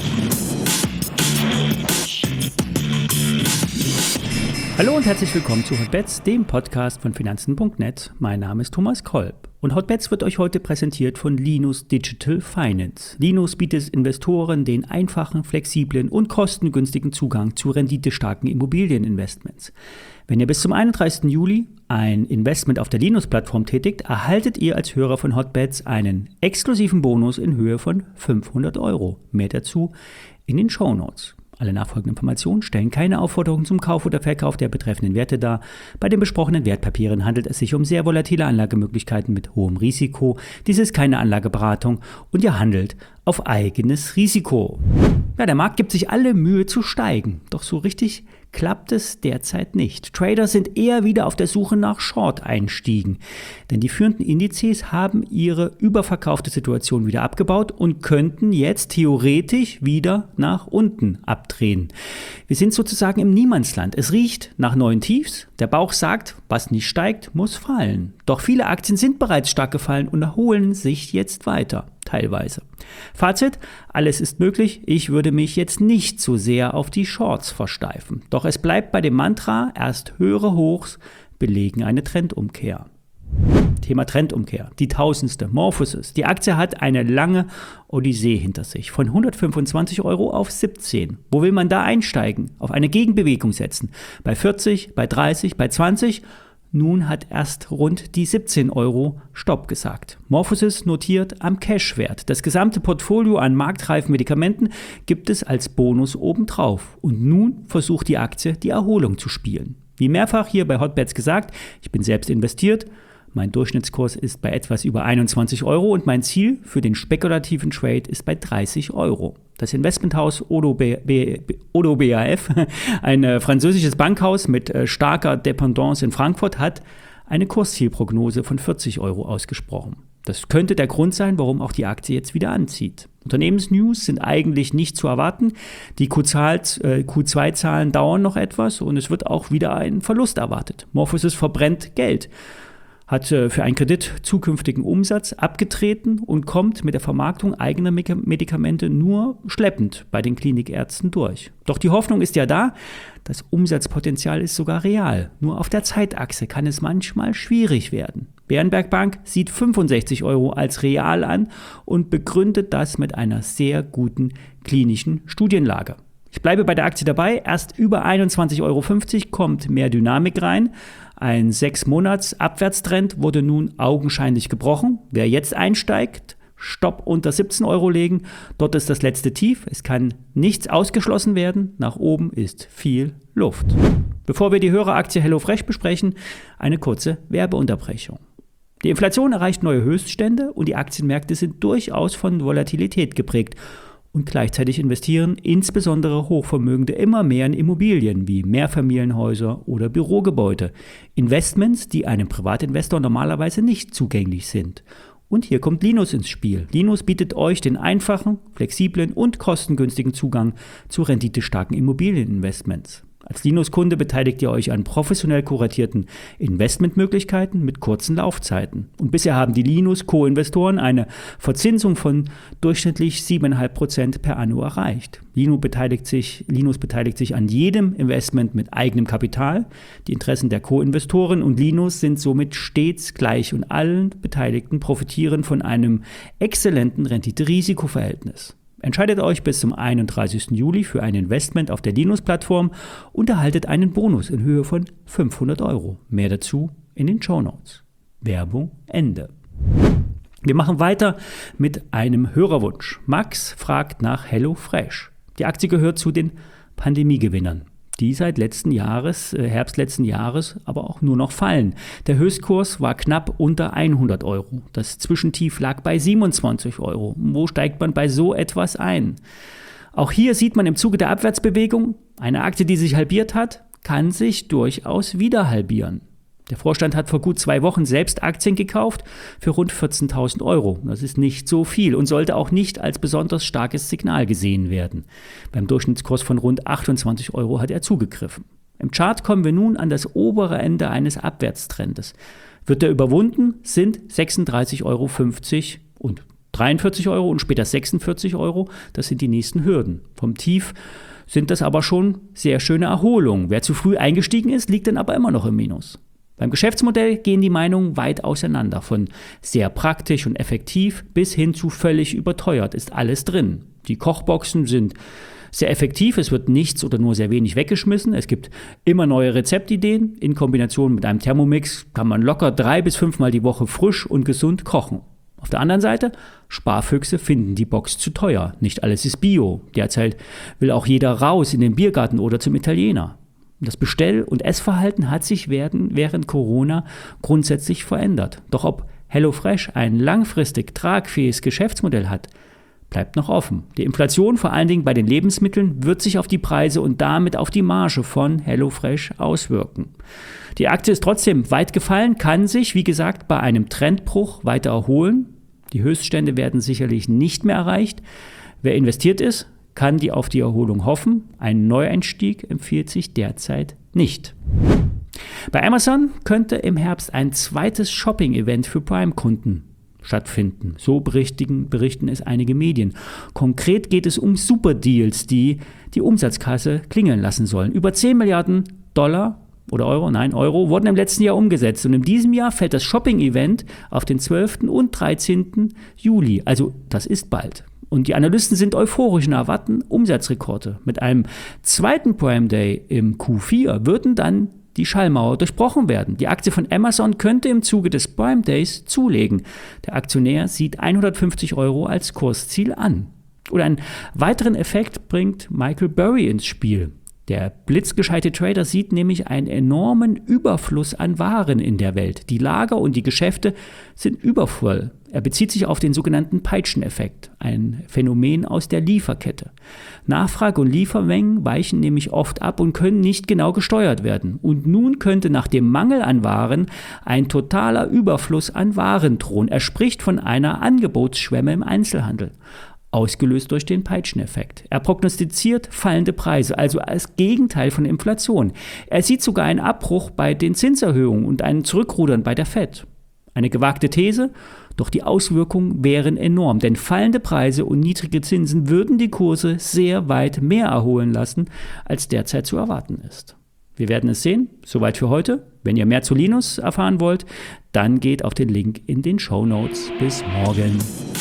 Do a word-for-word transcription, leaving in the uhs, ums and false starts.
Hallo und herzlich willkommen zu Hotbets, dem Podcast von Finanzen punkt net. Mein Name ist Thomas Kolb und Hotbets wird euch heute präsentiert von Linus Digital Finance. Linus bietet Investoren den einfachen, flexiblen und kostengünstigen Zugang zu renditestarken Immobilieninvestments. Wenn ihr bis zum einunddreißigsten Juli ein Investment auf der Linus-Plattform tätigt, erhaltet ihr als Hörer von Hotbets einen exklusiven Bonus in Höhe von fünfhundert Euro. Mehr dazu in den Shownotes. Alle nachfolgenden Informationen stellen keine Aufforderung zum Kauf oder Verkauf der betreffenden Werte dar. Bei den besprochenen Wertpapieren handelt es sich um sehr volatile Anlagemöglichkeiten mit hohem Risiko. Dies ist keine Anlageberatung und ihr handelt auf eigenes Risiko. Ja, der Markt gibt sich alle Mühe zu steigen, doch so richtig klappt es derzeit nicht. Trader sind eher wieder auf der Suche nach Short-Einstiegen, denn die führenden Indizes haben ihre überverkaufte Situation wieder abgebaut und könnten jetzt theoretisch wieder nach unten abdrehen. Wir sind sozusagen im Niemandsland. Es riecht nach neuen Tiefs. Der Bauch sagt, was nicht steigt, muss fallen. Doch viele Aktien sind bereits stark gefallen und erholen sich jetzt weiter. Teilweise. Fazit, alles ist möglich. Ich würde mich jetzt nicht so sehr auf die Shorts versteifen. Doch es bleibt bei dem Mantra, erst höhere Hochs belegen eine Trendumkehr. Thema Trendumkehr. Die tausendste. Morphosis. Die Aktie hat eine lange Odyssee hinter sich. Von hundertfünfundzwanzig Euro auf siebzehn. Wo will man da einsteigen? Auf eine Gegenbewegung setzen. Bei vierzig, bei dreißig, bei zwanzig? Nun hat erst rund die siebzehn Euro Stopp gesagt. Morphosis notiert am Cashwert. Das gesamte Portfolio an marktreifen Medikamenten gibt es als Bonus obendrauf. Und nun versucht die Aktie, die Erholung zu spielen. Wie mehrfach hier bei Hotbets gesagt, ich bin selbst investiert. Mein Durchschnittskurs ist bei etwas über einundzwanzig Euro und mein Ziel für den spekulativen Trade ist bei dreißig Euro. Das Investmenthaus Odo B A F, ein französisches Bankhaus mit starker Dependance in Frankfurt, hat eine Kurszielprognose von vierzig Euro ausgesprochen. Das könnte der Grund sein, warum auch die Aktie jetzt wieder anzieht. Unternehmensnews sind eigentlich nicht zu erwarten. Die Q zwei Zahlen dauern noch etwas und es wird auch wieder ein Verlust erwartet. Morphosis verbrennt Geld, hat für einen Kredit zukünftigen Umsatz abgetreten und kommt mit der Vermarktung eigener Medikamente nur schleppend bei den Klinikärzten durch. Doch die Hoffnung ist ja da, das Umsatzpotenzial ist sogar real. Nur auf der Zeitachse kann es manchmal schwierig werden. Berenberg Bank sieht fünfundsechzig Euro als real an und begründet das mit einer sehr guten klinischen Studienlage. Ich bleibe bei der Aktie dabei. Erst über einundzwanzig Euro fünfzig kommt mehr Dynamik rein. Ein sechs Monats Abwärtstrend wurde nun augenscheinlich gebrochen. Wer jetzt einsteigt, Stopp unter siebzehn Euro legen. Dort ist das letzte Tief. Es kann nichts ausgeschlossen werden. Nach oben ist viel Luft. Bevor wir die Höreraktie HelloFresh besprechen, eine kurze Werbeunterbrechung. Die Inflation erreicht neue Höchststände und die Aktienmärkte sind durchaus von Volatilität geprägt. Und gleichzeitig investieren insbesondere Hochvermögende immer mehr in Immobilien wie Mehrfamilienhäuser oder Bürogebäude. Investments, die einem Privatinvestor normalerweise nicht zugänglich sind. Und hier kommt Linus ins Spiel. Linus bietet euch den einfachen, flexiblen und kostengünstigen Zugang zu renditestarken Immobilieninvestments. Als Linus-Kunde beteiligt ihr euch an professionell kuratierten Investmentmöglichkeiten mit kurzen Laufzeiten. Und bisher haben die Linus-Co-Investoren eine Verzinsung von durchschnittlich sieben Komma fünf Prozent per Anno erreicht. Linus beteiligt sich, Linus beteiligt sich an jedem Investment mit eigenem Kapital. Die Interessen der Co-Investoren und Linus sind somit stets gleich und allen Beteiligten profitieren von einem exzellenten Rendite-Risiko-Verhältnis. Entscheidet euch bis zum einunddreißigsten Juli für ein Investment auf der Linus-Plattform und erhaltet einen Bonus in Höhe von fünfhundert Euro. Mehr dazu in den Shownotes. Werbung Ende. Wir machen weiter mit einem Hörerwunsch. Max fragt nach HelloFresh. Die Aktie gehört zu den Pandemiegewinnern, die seit letzten Jahres, äh, Herbst letzten Jahres aber auch nur noch fallen. Der Höchstkurs war knapp unter hundert Euro. Das Zwischentief lag bei siebenundzwanzig Euro. Wo steigt man bei so etwas ein? Auch hier sieht man im Zuge der Abwärtsbewegung, eine Aktie, die sich halbiert hat, kann sich durchaus wieder halbieren. Der Vorstand hat vor gut zwei Wochen selbst Aktien gekauft für rund vierzehntausend Euro. Das ist nicht so viel und sollte auch nicht als besonders starkes Signal gesehen werden. Beim Durchschnittskurs von rund achtundzwanzig Euro hat er zugegriffen. Im Chart kommen wir nun an das obere Ende eines Abwärtstrendes. Wird er überwunden, sind sechsunddreißig Euro fünfzig und dreiundvierzig Euro und später sechsundvierzig Euro, das sind die nächsten Hürden. Vom Tief sind das aber schon sehr schöne Erholungen. Wer zu früh eingestiegen ist, liegt dann aber immer noch im Minus. Beim Geschäftsmodell gehen die Meinungen weit auseinander. Von sehr praktisch und effektiv bis hin zu völlig überteuert ist alles drin. Die Kochboxen sind sehr effektiv, es wird nichts oder nur sehr wenig weggeschmissen. Es gibt immer neue Rezeptideen. In Kombination mit einem Thermomix kann man locker drei bis fünfmal die Woche frisch und gesund kochen. Auf der anderen Seite, Sparfüchse finden die Box zu teuer. Nicht alles ist Bio. Derzeit will auch jeder raus in den Biergarten oder zum Italiener. Das Bestell- und Essverhalten hat sich während, während Corona grundsätzlich verändert. Doch ob HelloFresh ein langfristig tragfähiges Geschäftsmodell hat, bleibt noch offen. Die Inflation, vor allen Dingen bei den Lebensmitteln, wird sich auf die Preise und damit auf die Marge von HelloFresh auswirken. Die Aktie ist trotzdem weit gefallen, kann sich, wie gesagt, bei einem Trendbruch weiter erholen. Die Höchststände werden sicherlich nicht mehr erreicht. Wer investiert ist, kann die auf die Erholung hoffen. Ein Neueinstieg empfiehlt sich derzeit nicht. Bei Amazon könnte im Herbst ein zweites Shopping-Event für Prime-Kunden stattfinden. So berichten, berichten es einige Medien. Konkret geht es um Superdeals, die die Umsatzkasse klingeln lassen sollen. Über zehn Milliarden Dollar oder Euro, nein, Euro, wurden im letzten Jahr umgesetzt. Und in diesem Jahr fällt das Shopping-Event auf den zwölften und dreizehnten Juli. Also das ist bald. Und die Analysten sind euphorisch und erwarten Umsatzrekorde. Mit einem zweiten Prime Day im Q vier würden dann die Schallmauer durchbrochen werden. Die Aktie von Amazon könnte im Zuge des Prime Days zulegen. Der Aktionär sieht hundertfünfzig Euro als Kursziel an. Oder einen weiteren Effekt bringt Michael Burry ins Spiel. Der blitzgescheite Trader sieht nämlich einen enormen Überfluss an Waren in der Welt. Die Lager und die Geschäfte sind übervoll. Er bezieht sich auf den sogenannten Peitscheneffekt, ein Phänomen aus der Lieferkette. Nachfrage und Liefermengen weichen nämlich oft ab und können nicht genau gesteuert werden. Und nun könnte nach dem Mangel an Waren ein totaler Überfluss an Waren drohen. Er spricht von einer Angebotsschwemme im Einzelhandel, ausgelöst durch den Peitscheneffekt. Er prognostiziert fallende Preise, also als Gegenteil von Inflation. Er sieht sogar einen Abbruch bei den Zinserhöhungen und einen Zurückrudern bei der Fed. Eine gewagte These, doch die Auswirkungen wären enorm, denn fallende Preise und niedrige Zinsen würden die Kurse sehr weit mehr erholen lassen, als derzeit zu erwarten ist. Wir werden es sehen. Soweit für heute. Wenn ihr mehr zu Linus erfahren wollt, dann geht auf den Link in den Shownotes. Bis morgen.